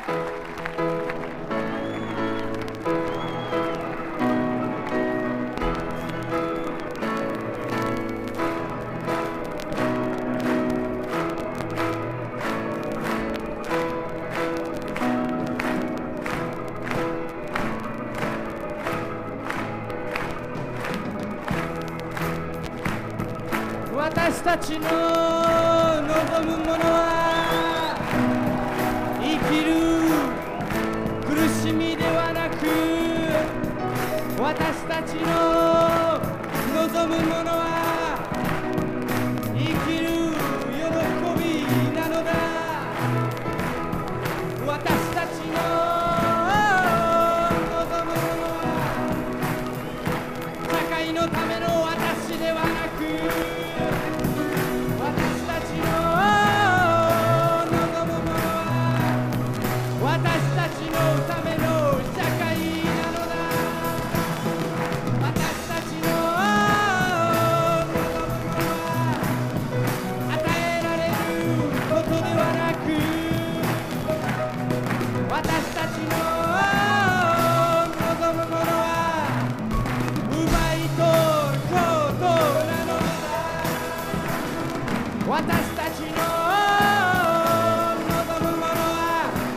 私たちの望むものは生きる苦しみではなく、私たちの望むものは生きる喜びなのだ。私たちの望むものは社会のための私ではなく、私